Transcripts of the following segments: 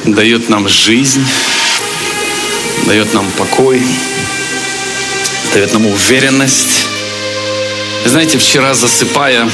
дает нам жизнь, дает нам покой, дает нам уверенность. Вы знаете, вчера засыпая,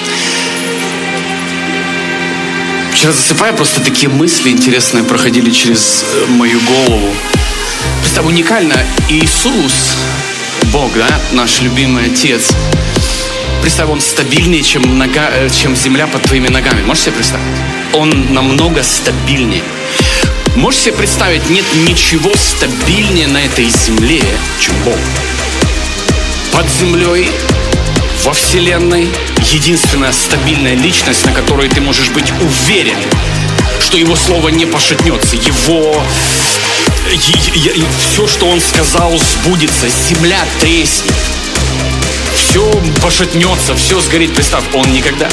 просто такие мысли интересные проходили через мою голову. Представь, уникально, Иисус, Бог, да, наш любимый Отец. Представь, Он стабильнее, чем земля под твоими ногами. Можешь себе представить? Он намного стабильнее. Можешь себе представить, нет ничего стабильнее на этой земле, чем Бог. Под землей, во Вселенной, единственная стабильная личность, на которой ты можешь быть уверен, что Его слово не пошатнется. Все, что Он сказал, сбудется. Земля треснет. Все пошатнется, все сгорит. Представь, Он никогда.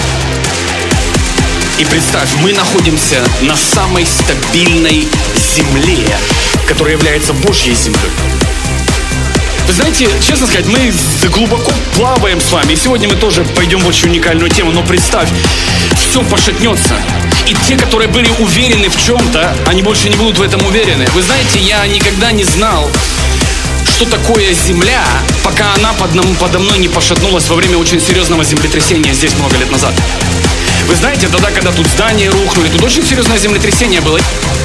И представь, мы находимся на самой стабильной земле, которая является Божьей землей. Вы знаете, честно сказать, мы глубоко плаваем с вами. И сегодня мы тоже пойдем в очень уникальную тему. Но представь, все пошатнется. И те, которые были уверены в чем-то, они больше не будут в этом уверены. Вы знаете, я никогда не знал, что такое земля, пока она подо мной не пошатнулась во время очень серьезного землетрясения здесь много лет назад. Вы знаете, тогда, когда тут здания рухнули, тут очень серьезное землетрясение было.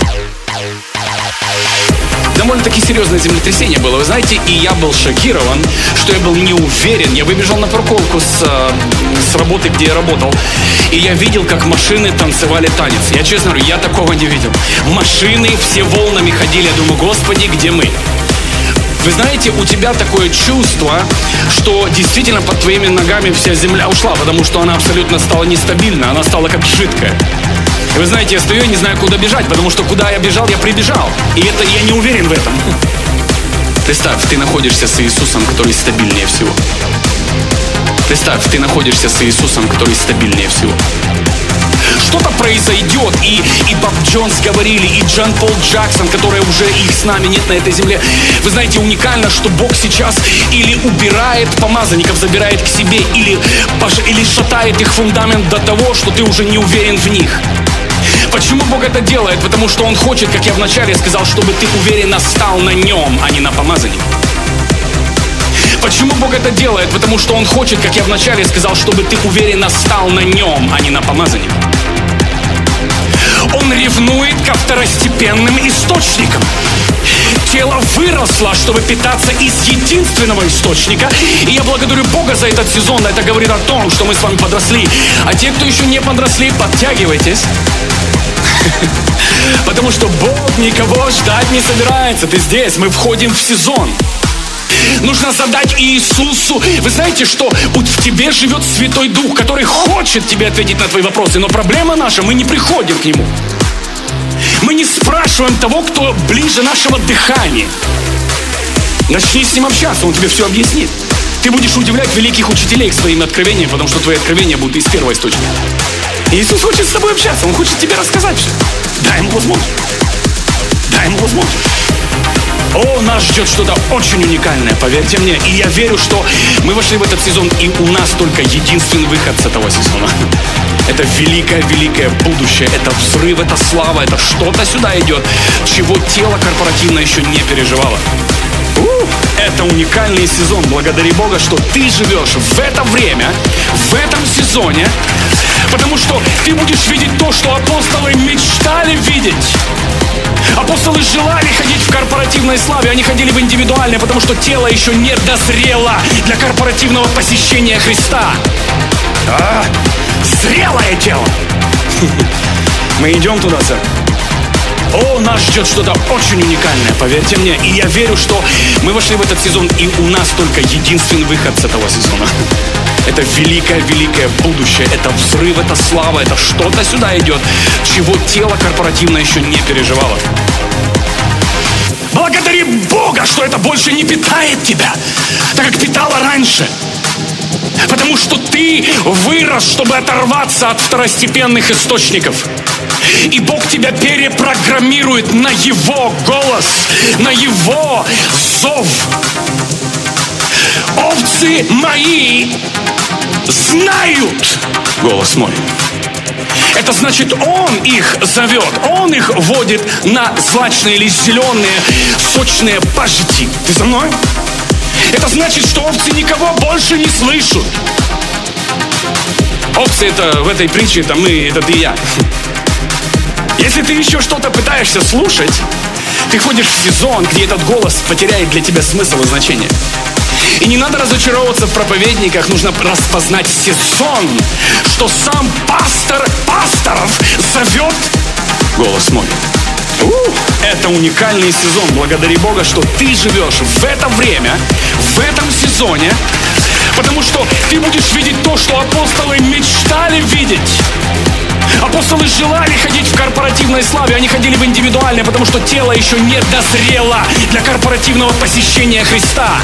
Довольно-таки серьезное землетрясение было, вы знаете, и я был шокирован, что я был не уверен. Я выбежал на парковку с работы, где я работал, и я видел, как машины танцевали танец. Я честно говорю, я такого не видел. Машины все волнами ходили, я думаю, Господи, где мы? Вы знаете, у тебя такое чувство, что действительно под твоими ногами вся земля ушла, потому что она абсолютно стала нестабильна, она стала как жидкая. И вы знаете, я стою и не знаю, куда бежать, потому что куда я бежал, я прибежал. И это я не уверен в этом. Представь, ты находишься с Иисусом, который стабильнее всего. Представь, ты находишься с Иисусом, который стабильнее всего. Что-то произойдет, и Боб Джонс говорили, и Джон Пол Джексон, которые уже их с нами нет на этой земле. Вы знаете, уникально, что Бог сейчас или убирает помазанников, забирает к себе, или шатает их фундамент до того, что ты уже не уверен в них. Почему Бог это делает? Потому что Он хочет, как я вначале сказал, чтобы ты уверенно стал на Нем, а не на помазаннике. Почему Бог это делает? Потому что Он хочет, как я вначале сказал, чтобы ты уверенно стал на Нем, а не на помазаннике. Он ревнует ко второстепенным источникам. Тело выросло, чтобы питаться из единственного источника. И я благодарю Бога за этот сезон. Это говорит о том, что мы с вами подросли. А те, кто еще не подросли, подтягивайтесь. Потому что Бог никого ждать не собирается. Ты здесь, мы входим в сезон. Нужно задать Иисусу. Вы знаете, что в тебе живет Святой Дух, который хочет тебе ответить на твои вопросы. Но проблема наша, мы не приходим к Нему. Мы не спрашиваем того, кто ближе нашего дыхания. Начни с Ним общаться, Он тебе все объяснит. Ты будешь удивлять великих учителей своими откровениями, потому что твои откровения будут из первого источника. Иисус хочет с тобой общаться, Он хочет тебе рассказать все. Дай Ему возможность. Дай Ему возможность. О, нас ждет что-то очень уникальное, поверьте мне. И я верю, что мы вошли в этот сезон, и у нас только единственный выход с этого сезона. Это великое будущее, это взрыв, это слава, это что-то сюда идет, чего тело корпоративно еще не переживало. Это уникальный сезон. Благодари Бога, что ты живешь в это время, в этом сезоне, потому что ты будешь видеть то, что апостолы мечтали видеть. Апостолы желали ходить в корпоративной славе, они ходили в индивидуальной, потому что тело еще не дозрело для корпоративного посещения Христа. Зрелое тело. Мы идем туда, сэр. О, нас ждет что-то очень уникальное, поверьте мне. И я верю, что мы вошли в этот сезон, и у нас только единственный выход с этого сезона. Это великое будущее, это взрыв, это слава, это что-то сюда идет, чего тело корпоративно еще не переживало. Благодари Бога, что это больше не питает тебя, так как питало раньше. Потому что ты вырос, чтобы оторваться от второстепенных источников. И Бог тебя перепрограммирует на Его голос, на Его зов. Овцы мои знают голос мой. Это значит, Он их зовет, Он их водит на злачные или зеленые, сочные пажити. Ты со мной? Это значит, что овцы никого больше не слышат. Овцы — это в этой притче, это мы, это ты и я. Если ты еще что-то пытаешься слушать, ты входишь в сезон, где этот голос потеряет для тебя смысл и значение. И не надо разочаровываться в проповедниках, нужно распознать сезон, что сам пастор пасторов зовет голос мой. Это уникальный сезон. Благодари Бога, что ты живешь в это время, в этом сезоне, потому что ты будешь видеть то, что апостолы мечтали видеть. Апостолы желали ходить в корпоративной славе, они ходили в индивидуальной, потому что тело еще не дозрело для корпоративного посещения Христа.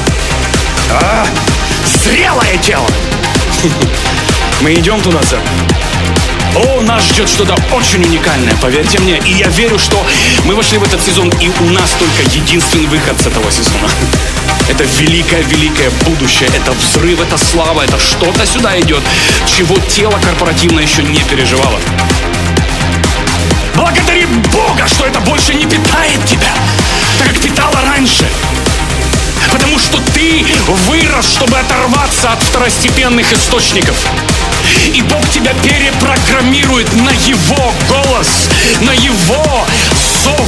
Зрелое тело. Мы идем туда, сэр. О, нас ждет что-то очень уникальное, поверьте мне. И я верю, что мы вошли в этот сезон, и у нас только единственный выход с этого сезона. Это великое-великое будущее, это взрыв, это слава, это что-то сюда идет, чего тело корпоративное еще не переживало. Благодари Бога, что это больше не питает тебя, так как питало раньше. Потому что ты вырос, чтобы оторваться от второстепенных источников. И Бог тебя перепрограммирует на Его голос, на Его зов.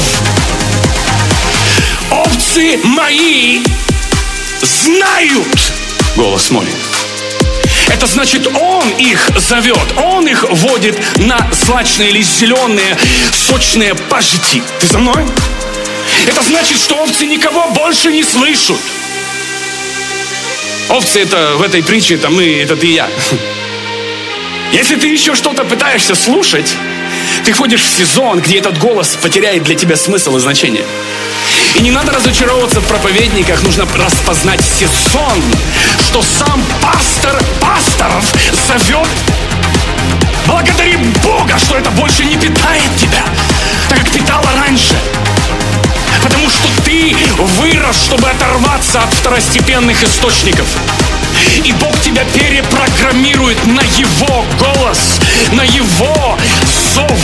Овцы мои знают голос мой. Это значит, Он их зовет, Он их водит на злачные или зеленые, сочные пажити. Ты за мной? Это значит, что овцы никого больше не слышат. Овцы — это в этой притче, это мы, это ты и я. Если ты еще что-то пытаешься слушать, ты входишь в сезон, где этот голос потеряет для тебя смысл и значение. И не надо разочаровываться в проповедниках, нужно распознать сезон, что сам пастор пасторов зовет. Благодари Бога, что это больше не питает тебя, так как питало раньше. Потому что ты вырос, чтобы оторваться от второстепенных источников. И Бог тебя перепрограммирует на Его голос, на Его зов.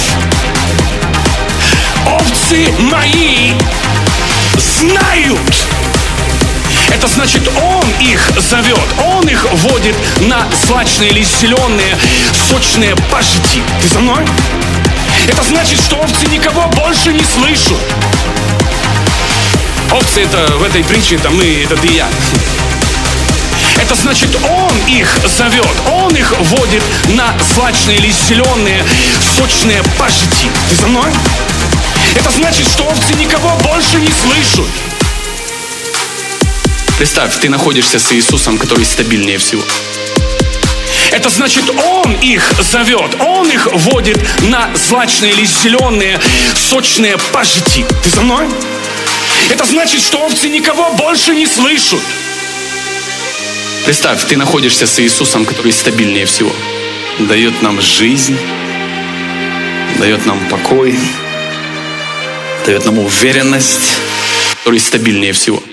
Овцы мои знают. Это значит, Он их зовет, Он их водит на злачные или зеленые, сочные пажити. Ты со мной? Это значит, что овцы никого больше не слышат. Овцы — это в этой притче, это мы, это ты и я. Это значит, Он их зовет, Он их водит на злачные или зеленые, сочные пажити. Ты со мной? Это значит, что овцы никого больше не слышат. Представь, ты находишься с Иисусом, который стабильнее всего. Это значит, Он их зовет, Он их водит на злачные или зеленые, сочные пажити. Ты со мной? Это значит, что овцы никого больше не слышат. Представь, ты находишься с Иисусом, который стабильнее всего. Дает нам жизнь, дает нам покой, дает нам уверенность, который стабильнее всего.